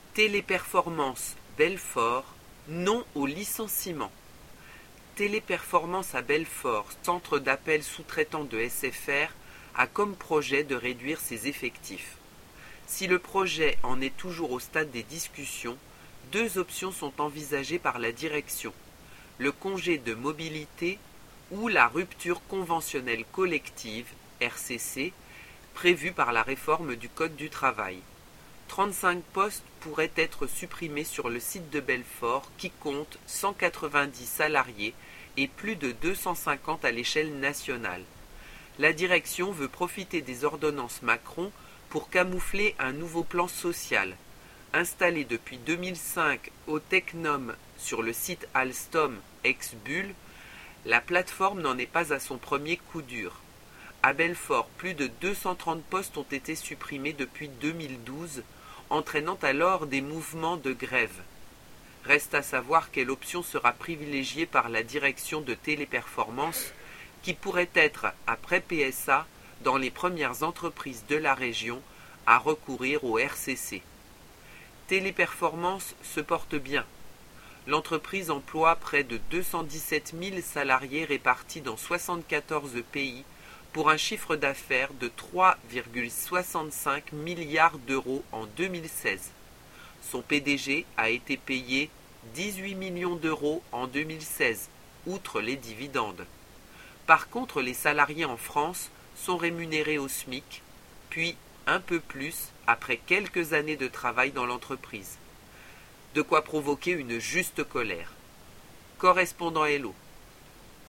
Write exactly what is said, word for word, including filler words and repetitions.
Téléperformance Belfort, non au licenciement. Téléperformance à Belfort, centre d'appel sous-traitant de S F R, a comme projet de réduire ses effectifs. Si le projet en est toujours au stade des discussions, deux options sont envisagées par la direction: le congé de mobilité ou la rupture conventionnelle collective, R C C, prévue par la réforme du Code du travail. trente-cinq postes pourraient être supprimés sur le site de Belfort qui compte cent quatre-vingt-dix salariés et plus de deux cent cinquante à l'échelle nationale. La direction veut profiter des ordonnances Macron pour camoufler un nouveau plan social. Installé depuis deux mille cinq au Technum sur le site Alstom ex-Bull, la plateforme n'en est pas à son premier coup dur. À Belfort, plus de deux cent trente postes ont été supprimés depuis deux mille douze, entraînant alors des mouvements de grève. Reste à savoir quelle option sera privilégiée par la direction de Téléperformance, qui pourrait être, après P S A, dans les premières entreprises de la région à recourir au R C C. Téléperformance se porte bien. L'entreprise emploie près de deux cent dix-sept mille salariés répartis dans soixante-quatorze pays pour un chiffre d'affaires de trois virgule soixante-cinq milliards d'euros en deux mille seize. Son P D G a été payé dix-huit millions d'euros en deux mille seize, outre les dividendes. Par contre, les salariés en France sont rémunérés au SMIC, puis un peu plus après quelques années de travail dans l'entreprise. De quoi provoquer une juste colère. Correspondant Hello.